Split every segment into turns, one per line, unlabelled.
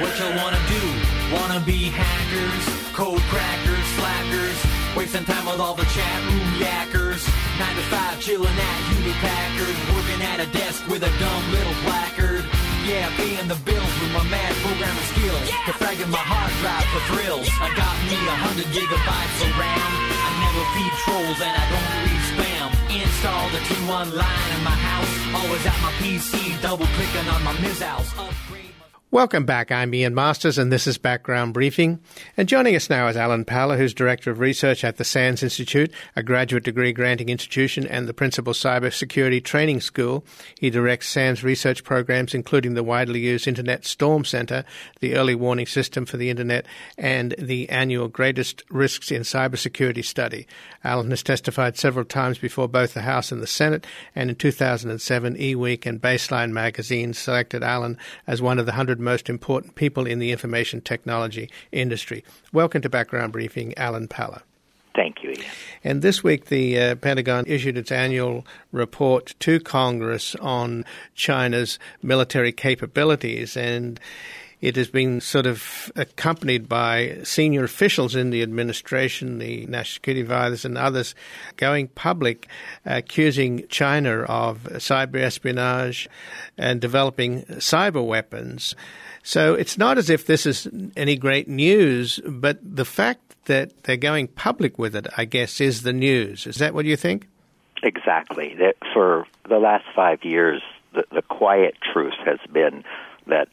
what you wanna do. Wanna be hackers, code crackers, slackers, wasting time with all the chat room yackers. 9 to 5 chilling at Hewlett Packard, working at a desk with a dumb little placard. Yeah, paying the bills with my mad programming skills, defragging my hard drive for thrills. I got me 100 gigabytes of RAM. I never feed trolls and I don't read spam. Install the T1 line in my house, always at my PC, double clicking on my Mizzhouse.
Welcome back. I'm Ian Masters, and this is Background Briefing. And joining us now is Alan Paller, who's Director of Research at the SANS Institute, a graduate degree granting institution and the Principal Cybersecurity Training School. He directs SANS research programs, including the widely used Internet Storm Center, the Early Warning System for the Internet, and the annual Greatest Risks in Cybersecurity study. Alan has testified several times before both the House and the Senate, and in 2007, eWeek and Baseline magazine selected Alan as one of the 100 most important people in the information technology industry. Welcome to Background Briefing, Alan Paller.
Thank you, Ian.
And this week, the Pentagon issued its annual report to Congress on China's military capabilities, and it has been sort of accompanied by senior officials in the administration, the National Security Advisors and others, going public, accusing China of cyber espionage and developing cyber weapons. So it's not as if this is any great news, but the fact that they're going public with it, I guess, is the news. Is that what you think?
Exactly. For the last 5 years, the quiet truth has been that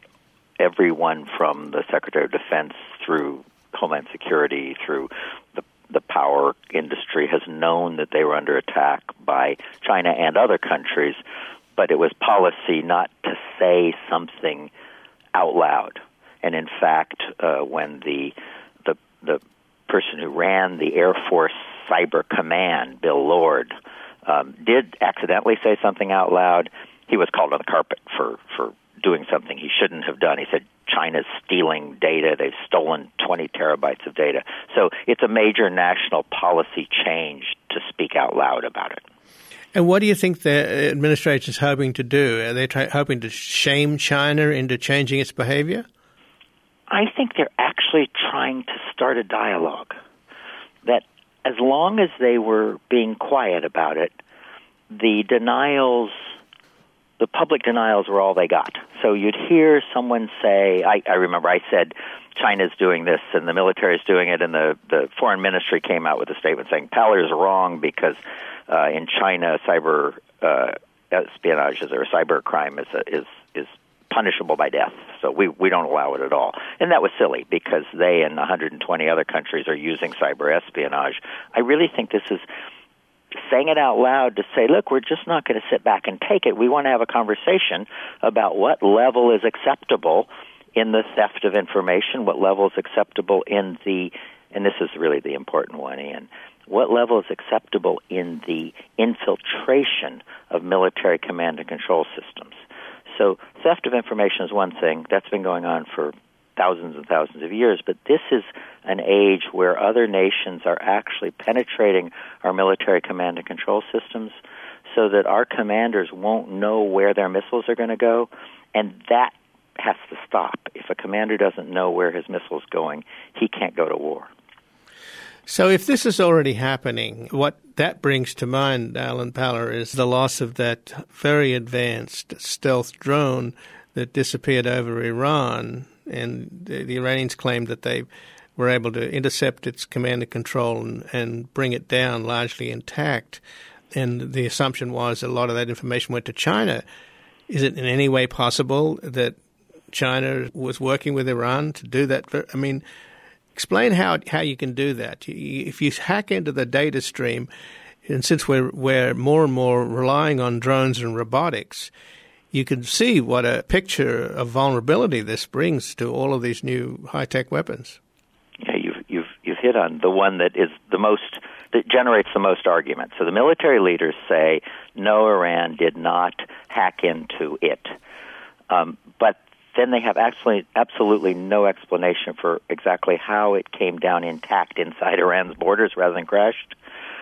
everyone from the Secretary of Defense through Homeland Security, through the power industry has known that they were under attack by China and other countries, but it was policy not to say something out loud. And in fact, when the person who ran the Air Force Cyber Command, Bill Lord, did accidentally say something out loud, he was called on the carpet for doing something he shouldn't have done. He said, China's stealing data. They've stolen 20 terabytes of data. So it's a major national policy change to speak out loud about it.
And what do you think the administration is hoping to do? Are they hoping to shame China into changing its behavior?
I think they're actually trying to start a dialogue. That as long as they were being quiet about it, the public denials were all they got. So you'd hear someone say, I remember I said, China's doing this and the military is doing it, and the foreign ministry came out with a statement saying Paller's wrong because in China cyber espionage or cyber crime is punishable by death. So we don't allow it at all. And that was silly because they and 120 other countries are using cyber espionage. I really think this is saying it out loud to say, look, we're just not going to sit back and take it. We want to have a conversation about what level is acceptable in the theft of information, what level is acceptable in the, and this is really the important one, Ian, what level is acceptable in the infiltration of military command and control systems. So theft of information is one thing. That's been going on for thousands and thousands of years, but this is an age where other nations are actually penetrating our military command and control systems so that our commanders won't know where their missiles are going to go, and that has to stop. If a commander doesn't know where his missile's going, he can't go to war.
So if this is already happening, what that brings to mind, Alan Paller, is the loss of that very advanced stealth drone that disappeared over Iran, and the Iranians claimed that they were able to intercept its command and control and bring it down largely intact. And the assumption was a lot of that information went to China. Is it in any way possible that China was working with Iran to do that? I mean, explain how you can do that. If you hack into the data stream, and since we're more and more relying on drones and robotics, you can see what a picture of vulnerability this brings to all of these new high-tech weapons.
Yeah, you've hit on the one that is the most, that generates the most argument. So the military leaders say, no, Iran did not hack into it. But then they have absolutely no explanation for exactly how it came down intact inside Iran's borders rather than crashed.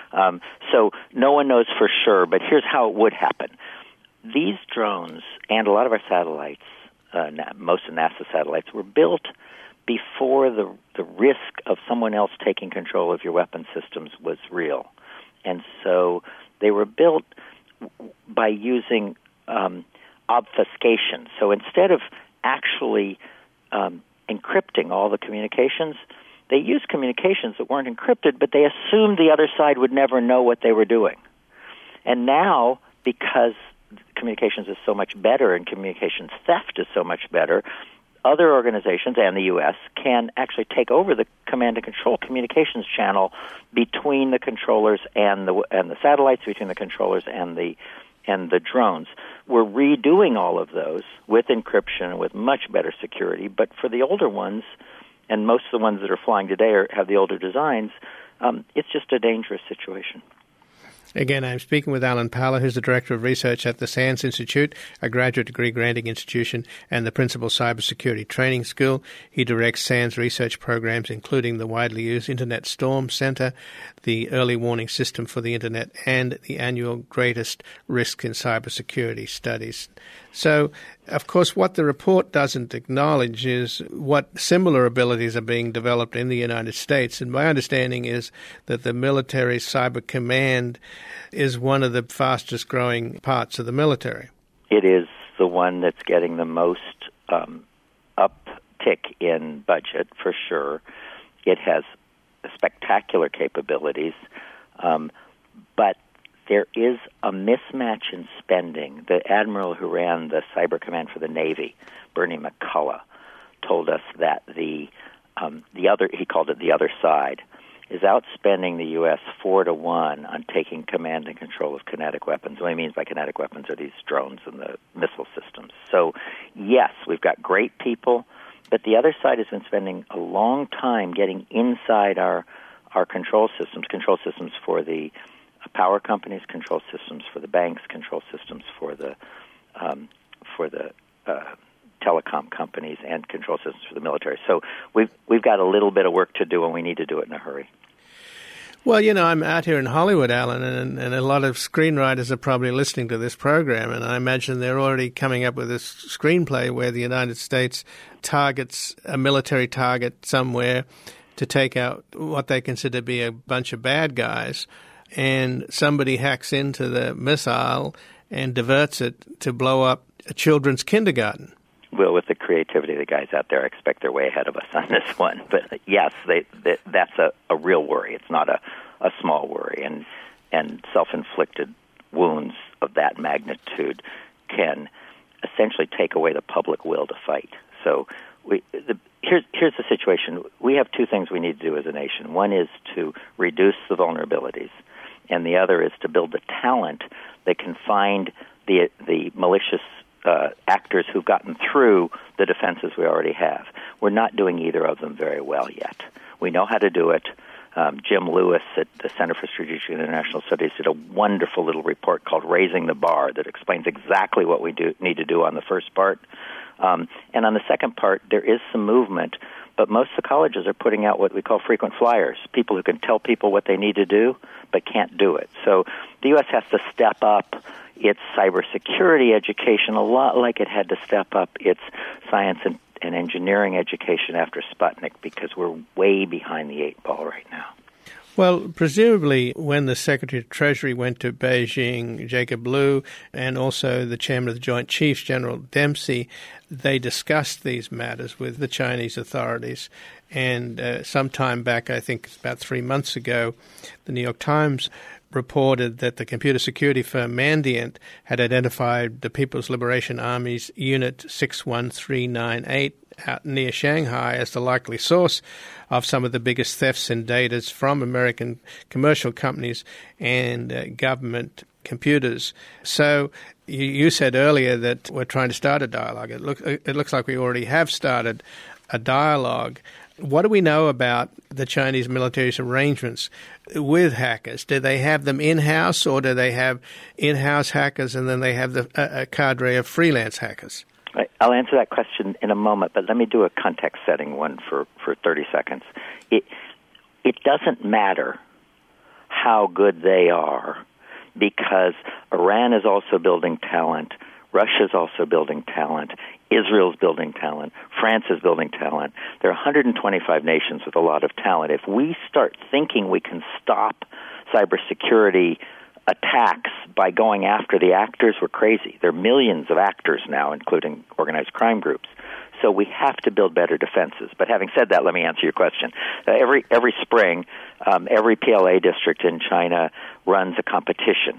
So no one knows for sure, but here's how it would happen. These drones and a lot of our satellites most of NASA's satellites were built before the risk of someone else taking control of your weapon systems was real. And so they were built by using obfuscation. So instead of actually encrypting all the communications, they used communications that weren't encrypted, but they assumed the other side would never know what they were doing. And now, because communications is so much better and communications theft is so much better, other organizations and the U.S. can actually take over the command and control communications channel between the controllers and the satellites, between the controllers and the drones. We're redoing all of those with encryption, with much better security. But for the older ones, and most of the ones that are flying today have the older designs, it's just a dangerous situation.
Again, I'm speaking with Alan Paller, who's the Director of Research at the SANS Institute, a graduate degree granting institution and the Principal Cybersecurity Training School. He directs SANS research programs, including the widely used Internet Storm Center, the Early Warning System for the Internet, and the annual Greatest Risk in Cybersecurity Studies. So, of course, what the report doesn't acknowledge is what similar abilities are being developed in the United States. And my understanding is that the military cyber command is one of the fastest growing parts of the military.
It is the one that's getting the most uptick in budget, for sure. It has spectacular capabilities, but there is a mismatch in spending. The admiral who ran the cyber command for the Navy, Bernie McCullough, told us that the other, he called it the other side, is outspending the U.S. 4-1 on taking command and control of kinetic weapons. What he means by kinetic weapons are these drones and the missile systems. So, yes, we've got great people, but the other side has been spending a long time getting inside our control systems for the power companies, control systems for the banks, control systems for the telecom companies, and control systems for the military. So we've got a little bit of work to do, and we need to do it in a hurry.
Well, you know, I'm out here in Hollywood, Alan, and a lot of screenwriters are probably listening to this program, and I imagine they're already coming up with a screenplay where the United States targets a military target somewhere to take out what they consider to be a bunch of bad guys, and somebody hacks into the missile and diverts it to blow up a children's kindergarten.
Well, with the creativity of the guys out there, I expect they're way ahead of us on this one. But yes, that's a real worry. It's not a small worry. And self-inflicted wounds of that magnitude can essentially take away the public will to fight. So here's the situation. We have two things we need to do as a nation. One is to reduce the vulnerabilities, and the other is to build the talent that can find the malicious actors who've gotten through the defenses we already have. We're not doing either of them very well yet. We know how to do it. Jim Lewis at the Center for Strategic and International Studies did a wonderful little report called Raising the Bar that explains exactly what we need to do on the first part. And on the second part, there is some movement, but most of the colleges are putting out what we call frequent flyers, people who can tell people what they need to do but can't do it. So the U.S. has to step up its cybersecurity education a lot like it had to step up its science and engineering education after Sputnik, because we're way behind the eight ball right now.
Well, presumably when the Secretary of Treasury went to Beijing, Jacob Lew, and also the Chairman of the Joint Chiefs, General Dempsey, they discussed these matters with the Chinese authorities. And some time back, I think about 3 months ago, the New York Times reported that the computer security firm Mandiant had identified the People's Liberation Army's Unit 61398 out near Shanghai as the likely source of some of the biggest thefts in data from American commercial companies and government computers. So you said earlier that we're trying to start a dialogue. It looks like we already have started a dialogue. What do we know about the Chinese military's arrangements with hackers? Do they have them in-house, or do they have in-house hackers and then they have a cadre of freelance hackers?
I'll answer that question in a moment, but let me do a context-setting one for 30 seconds. It doesn't matter how good they are, because Iran is also building talent, Russia is also building talent, Israel's building talent. France is building talent. There are 125 nations with a lot of talent. If we start thinking we can stop cybersecurity attacks by going after the actors, we're crazy. There are millions of actors now, including organized crime groups. So we have to build better defenses. But having said that, let me answer your question. Every spring, every PLA district in China runs a competition.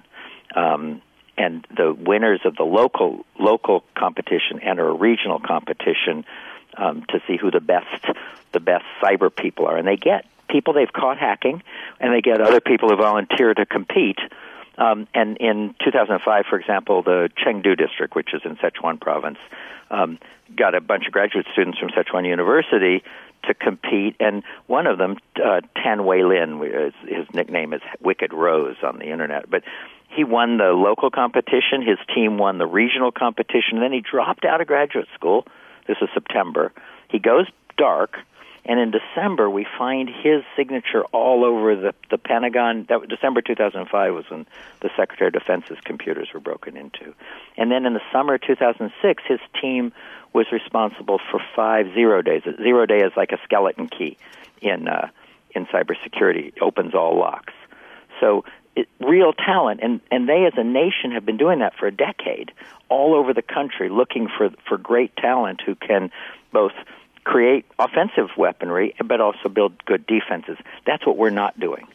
And the winners of the local competition enter a regional competition to see who the best cyber people are. And they get people they've caught hacking, and they get other people who volunteer to compete. And in 2005, for example, the Chengdu district, which is in Sichuan province, got a bunch of graduate students from Sichuan University to compete, and one of them, Tan Weilin, his nickname is Wicked Rose on the internet, but he won the local competition, his team won the regional competition, and then he dropped out of graduate school. This was September. He goes dark, and in December we find his signature all over the Pentagon. December 2005 was when the Secretary of Defense's computers were broken into. And then in the summer of 2006, his team was responsible for 5 0 days. A 0 day is like a skeleton key in cybersecurity. It opens all locks. So real talent, and they as a nation have been doing that for a decade, all over the country, looking for great talent who can both create offensive weaponry but also build good defenses. That's what we're not doing.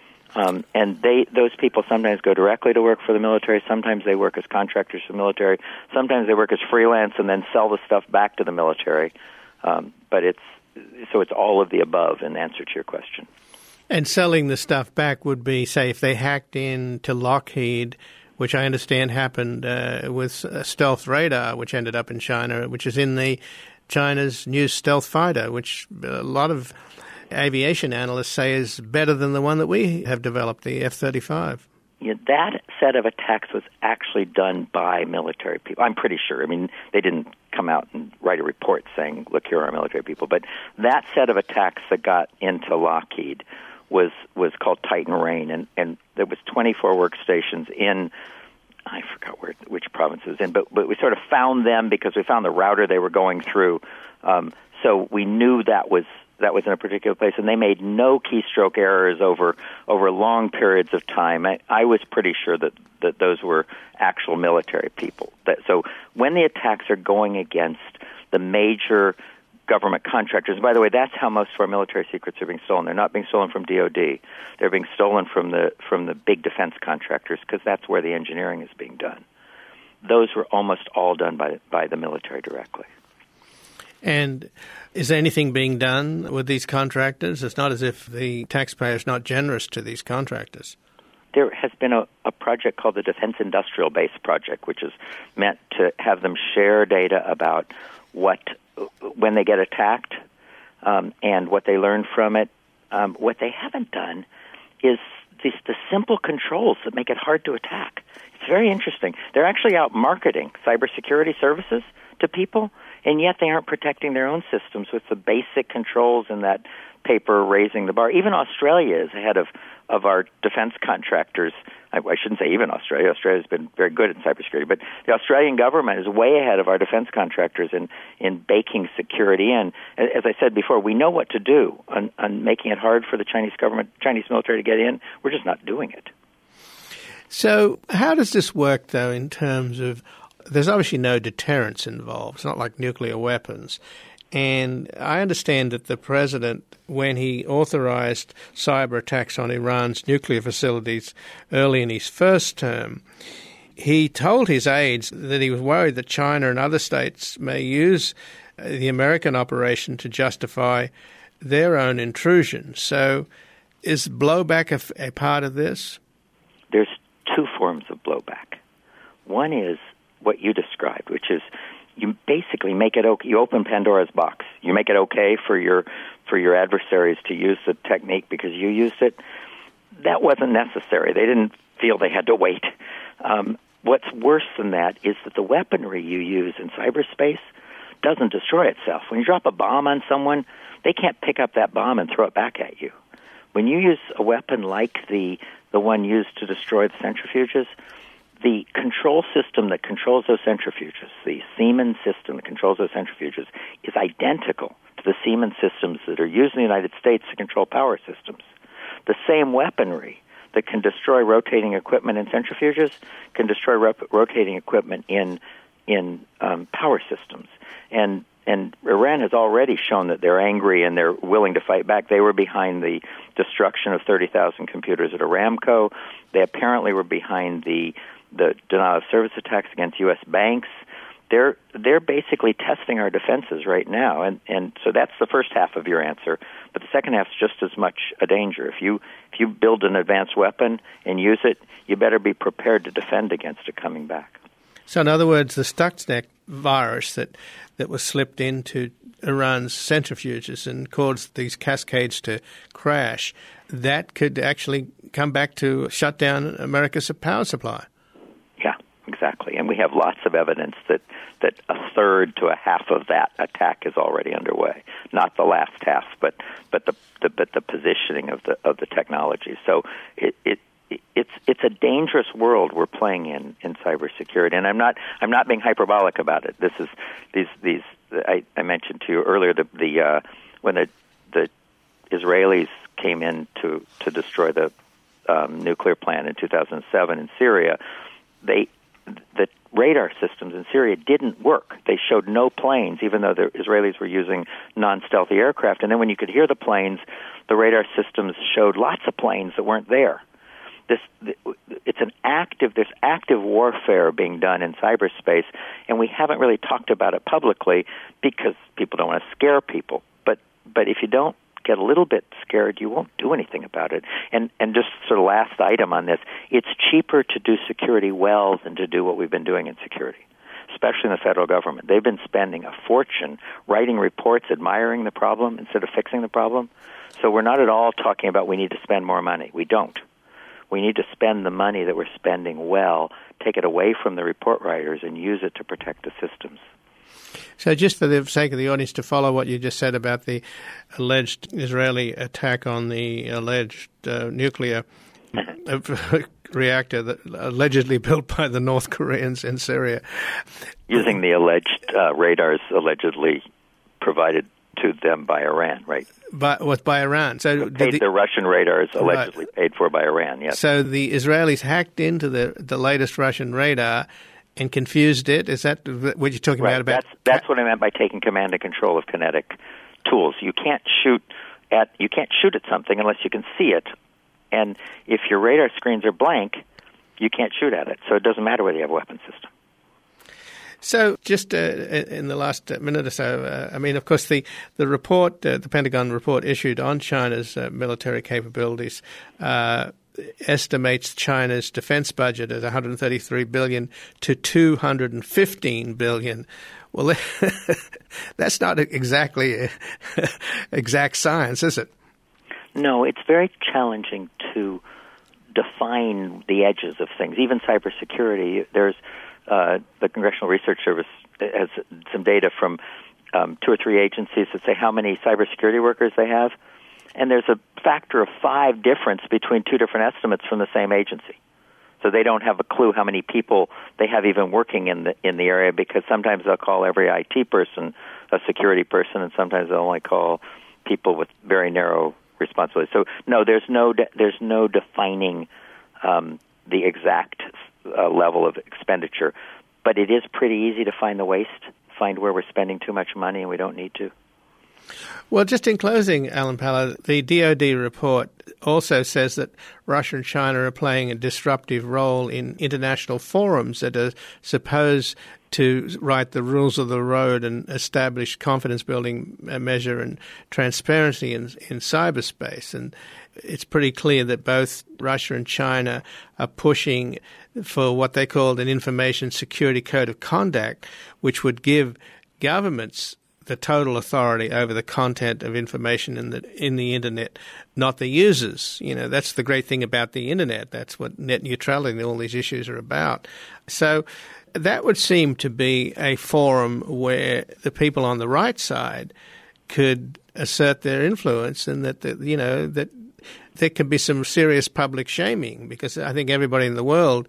And those people sometimes go directly to work for the military. Sometimes they work as contractors for the military. Sometimes they work as freelance and then sell the stuff back to the military. But it's all of the above in answer to your question.
And selling the stuff back would be, say, if they hacked into Lockheed, which I understand happened with stealth radar, which ended up in China, which is in China's new stealth fighter, which a lot of aviation analysts say is better than the one that we have developed, the F-35.
Yeah, that set of attacks was actually done by military people. I'm pretty sure. I mean, they didn't come out and write a report saying, look, here are our military people. But that set of attacks that got into Lockheed was called Titan Rain, and there was 24 workstations in, I forgot which province it was in, but we sort of found them because we found the router they were going through. So we knew that was in a particular place, and they made no keystroke errors over long periods of time. I was pretty sure that those were actual military people. So when the attacks are going against the major government contractors, and by the way, that's how most of our military secrets are being stolen. They're not being stolen from DoD. They're being stolen from the big defense contractors because that's where the engineering is being done. Those were almost all done by the military directly.
And is there anything being done with these contractors? It's not as if the taxpayer is not generous to these contractors.
There has been a project called the Defense Industrial Base Project, which is meant to have them share data about when they get attacked and what they learn from it. What they haven't done is the simple controls that make it hard to attack. It's very interesting. They're actually out marketing cybersecurity services to people, and yet they aren't protecting their own systems with the basic controls in that paper raising the bar. Even Australia is ahead of our defense contractors. I shouldn't say even Australia. Australia's been very good at cybersecurity, but the Australian government is way ahead of our defense contractors in baking security in. As I said before, we know what to do on making it hard for the Chinese military to get in. We're just not doing it.
So how does this work, though, in terms of there's obviously no deterrence involved. It's not like nuclear weapons. And I understand that the president, when he authorized cyber attacks on Iran's nuclear facilities early in his first term, he told his aides that he was worried that China and other states may use the American operation to justify their own intrusion. So is blowback a part of this? There's
two forms of blowback. One is what you described, which is you basically make it okay. You open Pandora's box. You make it okay for your adversaries to use the technique because you used it. That wasn't necessary. They didn't feel they had to wait. What's worse than that is that the weaponry you use in cyberspace doesn't destroy itself. When you drop a bomb on someone, they can't pick up that bomb and throw it back at you. When you use a weapon like the one used to destroy the centrifuges, the control system that controls those centrifuges, the Siemens system that controls those centrifuges, is identical to the Siemens systems that are used in the United States to control power systems. The same weaponry that can destroy rotating equipment in centrifuges can destroy rotating equipment in power systems. And Iran has already shown that they're angry and they're willing to fight back. They were behind the destruction of 30,000 computers at Aramco. They apparently were behind the denial of service attacks against U.S. banks. They're basically testing our defenses right now, and so that's the first half of your answer. But the second half is just as much a danger. If you build an advanced weapon and use it, you better be prepared to defend against it coming back.
So in other words, the Stuxnet virus that was slipped into Iran's centrifuges and caused these cascades to crash, that could actually come back to shut down America's power supply.
Yeah, exactly. And we have lots of evidence that a third to a half of that attack is already underway. Not the last half, but the positioning of the technology. So it's a dangerous world we're playing in cybersecurity, and I'm not being hyperbolic about it. This is these I mentioned to you earlier when the Israelis came in to destroy the nuclear plant in 2007 in Syria. The radar systems in Syria didn't work. They showed no planes, even though the Israelis were using non-stealthy aircraft. And then when you could hear the planes, the radar systems showed lots of planes that weren't there. There's active warfare being done in cyberspace, and we haven't really talked about it publicly because people don't want to scare people. But if you don't get a little bit scared, you won't do anything about it. And just sort of last item on this, it's cheaper to do security well than to do what we've been doing in security, especially in the federal government. They've been spending a fortune writing reports admiring the problem instead of fixing the problem. So we're not at all talking about we need to spend more money. We don't. We need to spend the money that we're spending well, take it away from the report writers, and use it to protect the systems.
So just for the sake of the audience to follow what you just said about the alleged Israeli attack on the alleged nuclear reactor that allegedly built by the North Koreans in Syria.
Using the alleged radars allegedly provided to them by Iran, right?
By Iran. So
the Russian radars allegedly paid for by Iran, yes.
So the Israelis hacked into the latest Russian radar and confused it. Is that what you're talking about?
That's what I meant by taking command and control of kinetic tools. You can't shoot at something unless you can see it. And if your radar screens are blank, you can't shoot at it. So it doesn't matter whether you have a weapon system.
So just in the last minute or so, I mean, of course, the report, the Pentagon report issued on China's military capabilities estimates China's defense budget at $133 billion to $215 billion. Well, that's not exactly exact science, is it?
No, it's very challenging to define the edges of things. Even cybersecurity, there's the Congressional Research Service has some data from 2 or 3 agencies that say how many cybersecurity workers they have, and there's a factor of 5 difference between 2 different estimates from the same agency. So they don't have a clue how many people they have even working in the area, because sometimes they'll call every IT person a security person, and sometimes they'll only call people with very narrow responsibility. So no, there's no defining the exact level of expenditure, but it is pretty easy to find the waste, find where we're spending too much money and we don't need to.
Well, just in closing, Alan Paller, the DoD report also says that Russia and China are playing a disruptive role in international forums that are supposed to write the rules of the road and establish confidence-building measure and transparency in cyberspace. And it's pretty clear that both Russia and China are pushing for what they called an information security code of conduct, which would give governments the total authority over the content of information in the internet, not the users. You know, that's the great thing about the internet. That's what net neutrality and all these issues are about. So that would seem to be a forum where the people on the right side could assert their influence, and that that there could be some serious public shaming, because I think everybody in the world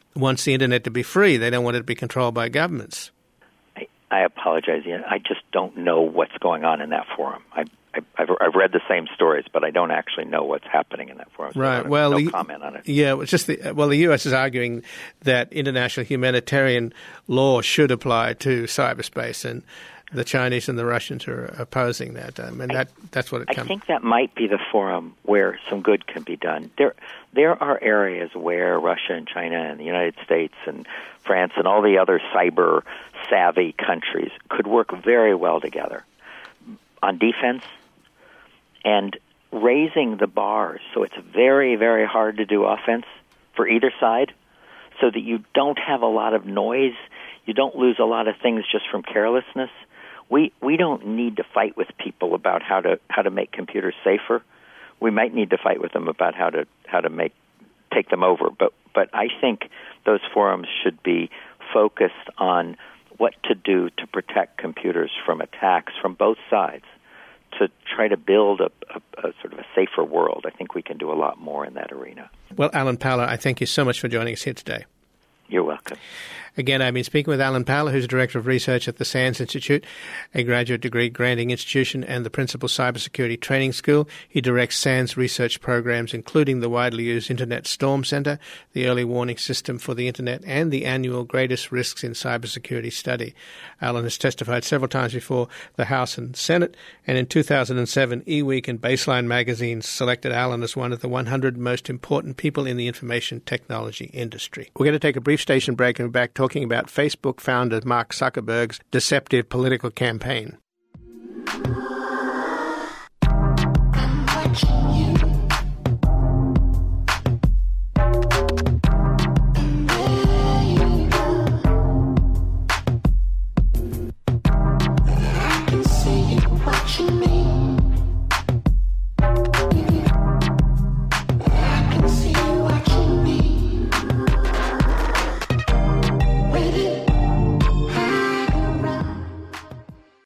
wants the internet to be free. They don't want it to be controlled by governments.
I apologize, Ian. I just don't know what's going on in that forum. I've read the same stories, but I don't actually know what's happening in that forum. So
right.
No comment on it.
Yeah. It's just the U.S. is arguing that international humanitarian law should apply to cyberspace, and the Chinese and the Russians are opposing that. That's what it comes.
I think that might be the forum where some good can be done. There are areas where Russia and China and the United States and France and all the other cyber-savvy countries could work very well together on defense and raising the bars so it's very, very hard to do offense for either side so that you don't have a lot of noise, you don't lose a lot of things just from carelessness. We don't need to fight with people about how to make computers safer. We might need to fight with them about how to take them over. But I think those forums should be focused on what to do to protect computers from attacks from both sides, to try to build a sort of a safer world. I think we can do a lot more in that arena.
Well, Alan Powler, I thank you so much for joining us here today.
You're welcome.
Again, I've been speaking with Alan Powler, who's Director of Research at the SANS Institute, a graduate degree granting institution and the principal cybersecurity training school. He directs SANS research programs, including the widely used Internet Storm Center, the early warning system for the Internet, and the annual Greatest Risks in Cybersecurity study. Alan has testified several times before the House and Senate, and in 2007, eWeek and Baseline magazines selected Alan as one of the 100 most important people in the information technology industry. We're going to take a brief station break and we're back talking about Facebook founder Mark Zuckerberg's deceptive political campaign.
I'm watching you.